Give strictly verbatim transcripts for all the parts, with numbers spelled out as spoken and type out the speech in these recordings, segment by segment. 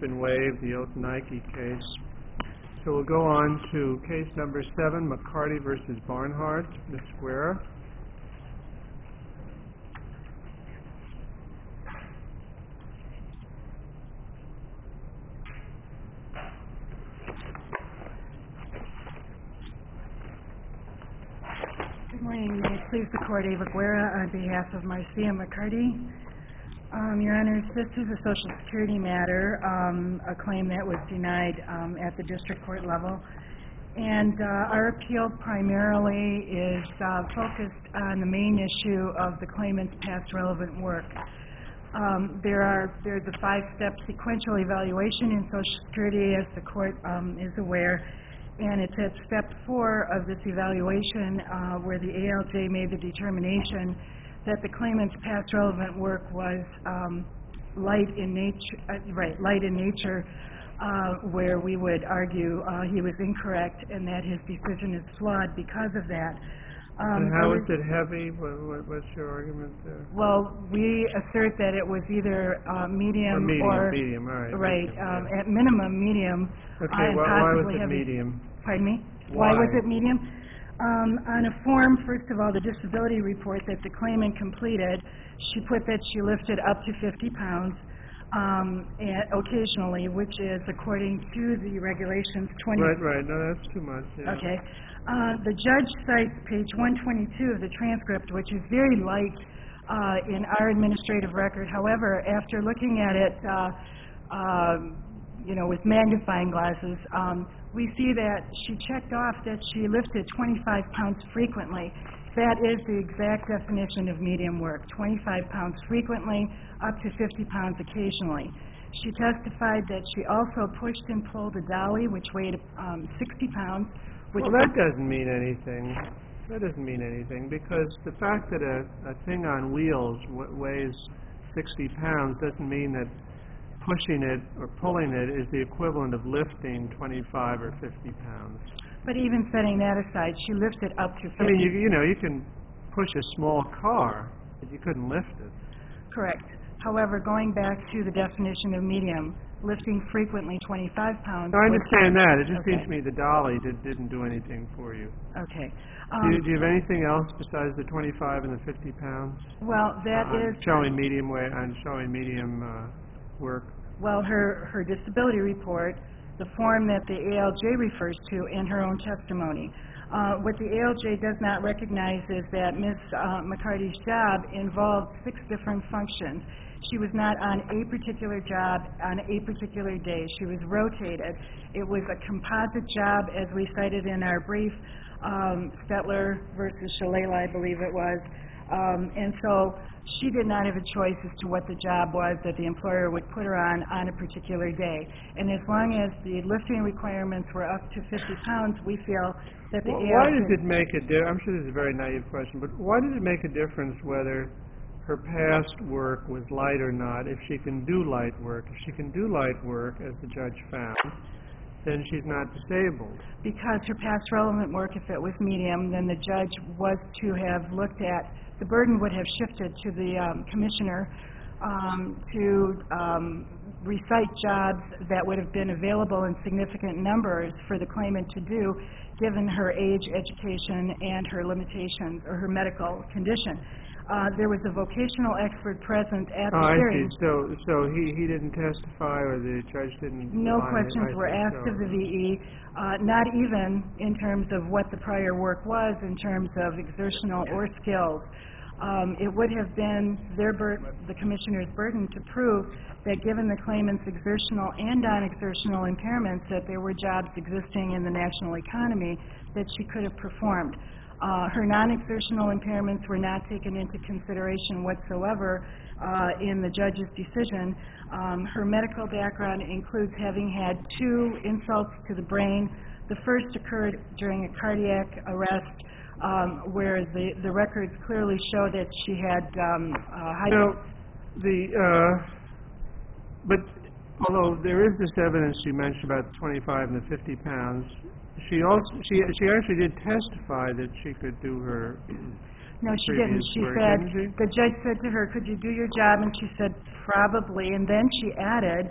been waived, the Oath Nike case. So we'll go on to case number seven, McCarty versus Barnhart. Miz Guerra. Good morning. May it please the Court, Ava Guerra on behalf of Marcia McCarty. Um, Your Honors, this is a Social Security matter, um, a claim that was denied um, at the district court level. And uh, our appeal primarily is uh, focused on the main issue of the claimant's past relevant work. Um, there are there's a five-step sequential evaluation in Social Security, as the Court um, is aware. And it's at step four of this evaluation uh, where the A L J made the determination that the claimant's past relevant work was um, light in nature, uh, right, light in nature, uh, where we would argue uh, he was incorrect and that his decision is flawed because of that. Um, and how is it heavy? What, what, what's your argument there? Well, we assert that it was either uh, medium or medium, or medium, all right. Right, medium, um, yeah. At minimum medium. Okay, uh, why, why was it heavy. medium? Pardon me? Why? Why was it medium? Um, on a form, first of all, the disability report that the claimant completed, she put that she lifted up to fifty pounds um, and occasionally, which is according to the regulations twenty. Right, right. No, that's too much. Yeah. Okay. Uh, the judge cites page one twenty-two of the transcript, which is very light uh, in our administrative record. However, after looking at it, uh, uh, you know, with magnifying glasses, um, we see that she checked off that she lifted twenty-five pounds frequently. That is the exact definition of medium work, twenty-five pounds frequently, up to fifty pounds occasionally. She testified that she also pushed and pulled a dolly, which weighed um, sixty pounds. Which well, that doesn't mean anything. That doesn't mean anything because the fact that a, a thing on wheels w- weighs sixty pounds doesn't mean that pushing it or pulling it is the equivalent of lifting twenty-five or fifty pounds. But even setting that aside, she lifted up to fifty. I mean, you, you know, you can push a small car, but you couldn't lift it. Correct. However, going back to the definition of medium, lifting frequently twenty-five pounds. No, I understand that. It just okay. seems to me the dolly did, didn't do anything for you. Okay. do, Um, you do you have anything else besides the twenty-five and the fifty pounds? Well, that uh, is showing medium weight and showing medium uh, work. Well, her, her disability report, the form that the A L J refers to, and her own testimony. Uh, what the A L J does not recognize is that Miz Uh, McCarty's job involved six different functions. She was not on a particular job on a particular day. She was rotated. It was a composite job, as we cited in our brief, um, Stetler versus Shalala, I believe it was. Um, and so she did not have a choice as to what the job was that the employer would put her on on a particular day. And as long as the lifting requirements were up to fifty pounds, we feel that the well, A L J... Why does it make a difference? I'm sure this is a very naive question, but why does it make a difference whether her past work was light or not if she can do light work? If she can do light work, as the judge found, then she's not disabled. Because her past relevant work, if it was medium, then the judge was to have looked at, the burden would have shifted to the um, commissioner um, to um, recite jobs that would have been available in significant numbers for the claimant to do, given her age, education, and her limitations or her medical condition. Uh, there was a vocational expert present at the oh, hearing. I see. So, so he, he didn't testify, or the judge didn't. No lie. questions I were see. asked so. of the V E, uh, not even in terms of what the prior work was, in terms of exertional or skills. Um, it would have been their bur- the commissioner's burden to prove that given the claimant's exertional and non-exertional impairments, that there were jobs existing in the national economy that she could have performed. Uh, her non-exertional impairments were not taken into consideration whatsoever uh, in the judge's decision. Um, her medical background includes having had two insults to the brain. The first occurred during a cardiac arrest, um, where the, the records clearly show that she had um, uh, high... So, the, uh, but although there is this evidence you mentioned about the twenty-five and the fifty pounds, she also she she actually did testify that she could do her. No, she didn't. She work, said, didn't she? the judge said to her, could you do your job? And she said, probably. And then she added,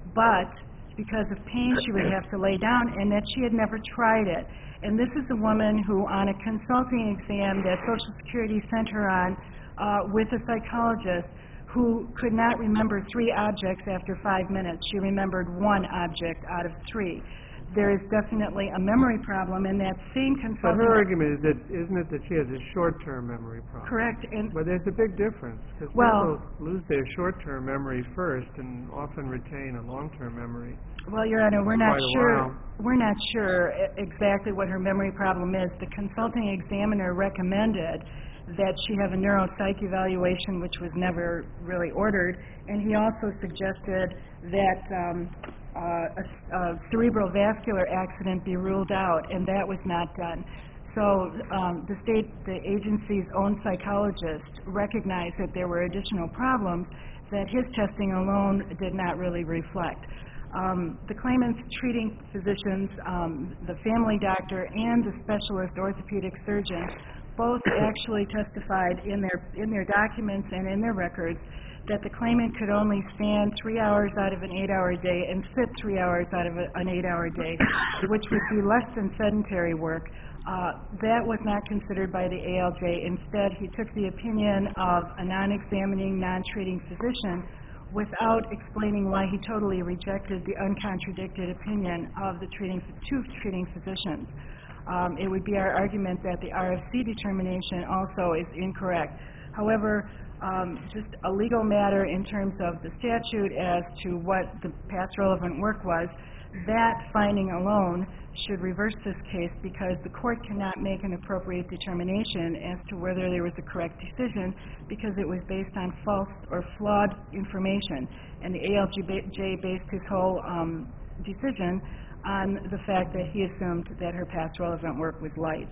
but because of pain, she would have to lay down, and that she had never tried it. And this is a woman who, on a consulting exam that Social Security sent her on uh, with a psychologist, who could not remember three objects after five minutes. She remembered one object out of three. There is definitely a memory problem, and that same But consulting... her argument is that, isn't it that she has a short-term memory problem? Correct, and... But there's a big difference, because Well- people lose their short-term memory first and often retain a long-term memory. Well, Your Honor, we're not Quite a sure, while. we're not sure e- exactly what her memory problem is. The consulting examiner recommended that she have a neuropsych evaluation, which was never really ordered, and he also suggested that um, uh, a, a cerebral vascular accident be ruled out, and that was not done. So um, the state, the agency's own psychologist recognized that there were additional problems that his testing alone did not really reflect. Um, the claimant's treating physicians, um, the family doctor and the specialist orthopedic surgeon, both actually testified in their in their documents and in their records that the claimant could only stand three hours out of an eight-hour day and sit three hours out of a, an eight-hour day, which would be less than sedentary work. Uh, that was not considered by the A L J. Instead, he took the opinion of a non-examining, non-treating physician without explaining why he totally rejected the uncontradicted opinion of the treating, two treating physicians. Um, it would be our argument that the R F C determination also is incorrect. However, um, just a legal matter in terms of the statute as to what the past relevant work was, that finding alone should reverse this case because the court cannot make an appropriate determination as to whether there was a correct decision because it was based on false or flawed information. And the A L J based his whole um, decision on the fact that he assumed that her past relevant work was light.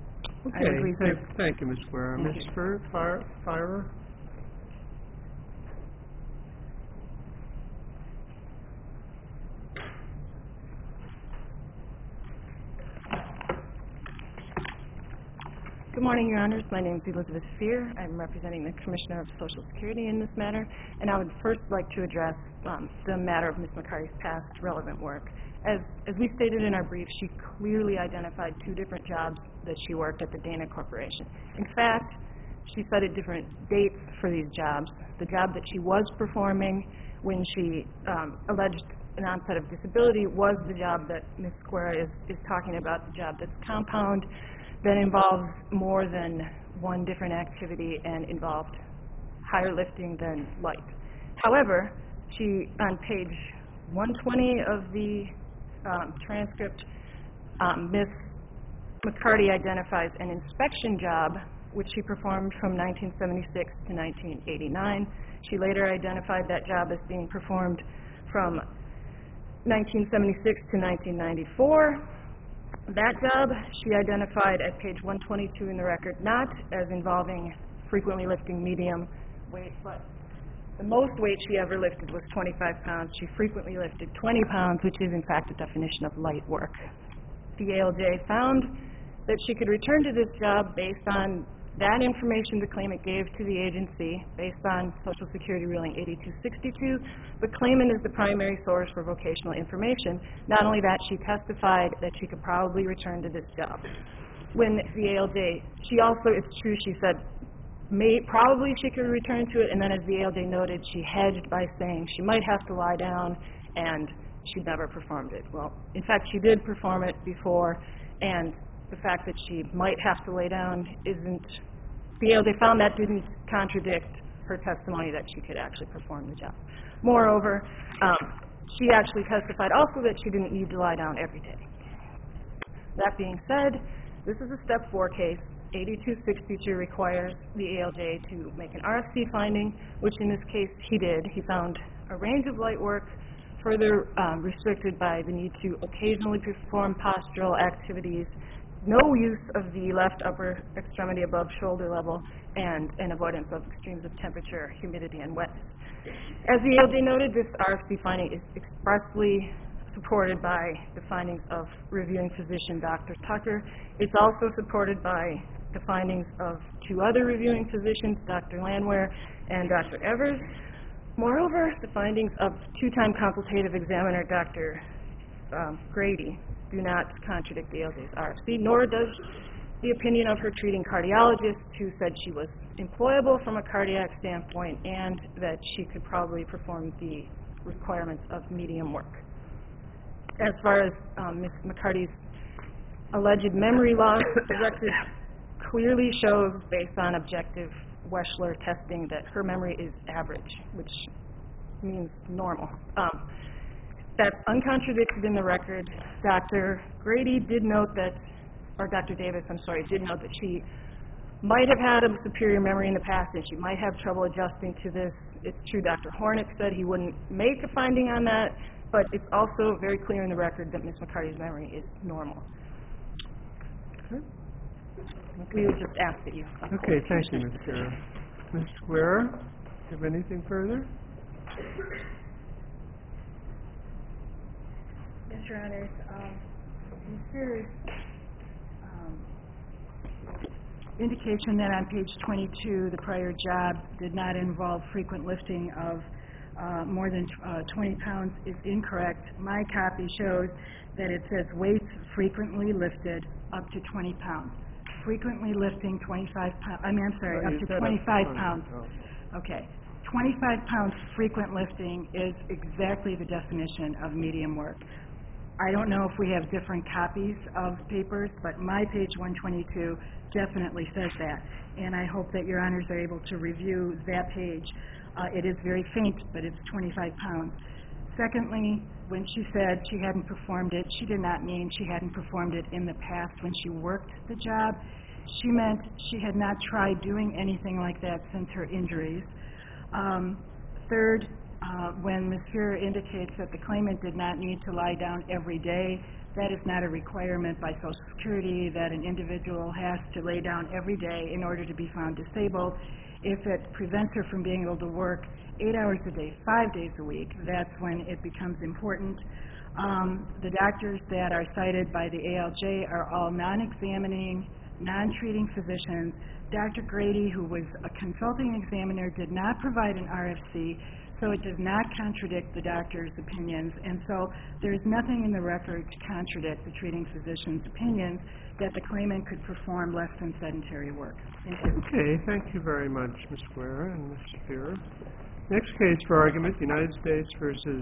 I Okay, would reserve- thank, thank you, Miz Guerra. Thank Miz you. Fir- Fir- Firer? Good morning, Your Honors. My name is Elizabeth Fear. I'm representing the Commissioner of Social Security in this matter, and I would first like to address um, the matter of Miz McCarty's past relevant work. As, as we stated in our brief, she clearly identified two different jobs that she worked at the Dana Corporation. In fact, she cited different dates for these jobs. The job that she was performing when she um, alleged an onset of disability was the job that Miz Guerra is, is talking about, the job that's compound, that involves more than one different activity and involved higher lifting than light. However, she, on page one twenty of the um, transcript, um, Miz McCarty identifies an inspection job which she performed from nineteen seventy-six to nineteen eighty-nine. She later identified that job as being performed from nineteen seventy-six to nineteen ninety-four. That job she identified at page one twenty-two in the record not as involving frequently lifting medium weight, but the most weight she ever lifted was twenty-five pounds. She frequently lifted twenty pounds, which is in fact a definition of light work. The A L J found that she could return to this job based on that information the claimant gave to the agency based on Social Security ruling eighty-two sixty-two. The claimant is the primary source for vocational information. Not only that, she testified that she could probably return to this job. When the A L J, she also, it's true, she said may, probably she could return to it, and then as the A L J noted, she hedged by saying she might have to lie down and she'd never performed it. Well, in fact, she did perform it before, and the fact that she might have to lay down isn't, the A L J found that didn't contradict her testimony that she could actually perform the job. Moreover, um, she actually testified also that she didn't need to lie down every day. That being said, this is a step four case. eighty-two sixty-two requires the A L J to make an R F C finding, which in this case he did. He found a range of light work further um, restricted by the need to occasionally perform postural activities, no use of the left upper extremity above shoulder level, and an avoidance of extremes of temperature, humidity, and wetness. As the A L J noted, this R F C finding is expressly supported by the findings of reviewing physician Doctor Tucker. It's also supported by the findings of two other reviewing physicians, Doctor Landwehr and Doctor Evers. Moreover, the findings of two-time consultative examiner Doctor um, Grady do not contradict the A L J's R F C, nor does the opinion of her treating cardiologist, who said she was employable from a cardiac standpoint and that she could probably perform the requirements of medium work. As far as um, Miz McCarty's alleged memory loss, the record clearly shows, based on objective Weschler testing, that her memory is average, which means normal. Um, that's uncontradicted in the record. Doctor Grady did note that, or Doctor Davis, I'm sorry, did note that she might have had a superior memory in the past and she might have trouble adjusting to this. It's true Doctor Hornick said he wouldn't make a finding on that, but it's also very clear in the record that Miz McCarty's memory is normal. Okay. We would just ask that you... Okay, thank you, Miz Guerra. Miz Guerra, do you have anything further? Yes, Your Honors. Um, Miz Spears' um, indication that on page twenty-two, the prior job did not involve frequent lifting of uh, more than uh, twenty pounds is incorrect. My copy shows that it says weights frequently lifted up to twenty pounds. Frequently lifting twenty-five pounds, I mean, I'm sorry, Oh, up you to said twenty-five up to pounds. twenty. Oh. Okay. twenty-five pounds frequent lifting is exactly the definition of medium work. I don't know if we have different copies of papers, but my page one twenty-two definitely says that. And I hope that Your Honors are able to review that page. Uh, it is very faint, but it's twenty-five pounds. Secondly, when she said she hadn't performed it, she did not mean she hadn't performed it in the past when she worked the job. She meant she had not tried doing anything like that since her injuries. Um, third, uh, when Miz Fuhrer indicates that the claimant did not need to lie down every day, that is not a requirement by Social Security that an individual has to lay down every day in order to be found disabled. If it prevents her from being able to work eight hours a day, five days a week, that's when it becomes important. Um, the doctors that are cited by the A L J are all non-examining, non-treating physicians. Doctor Grady, who was a consulting examiner, did not provide an R F C, so it does not contradict the doctor's opinions. And so there's nothing in the record to contradict the treating physician's opinions that the claimant could perform less than sedentary work. Thank you. Okay, thank you very much, Miz Guerra and Miz Spear. Next case for argument, United States versus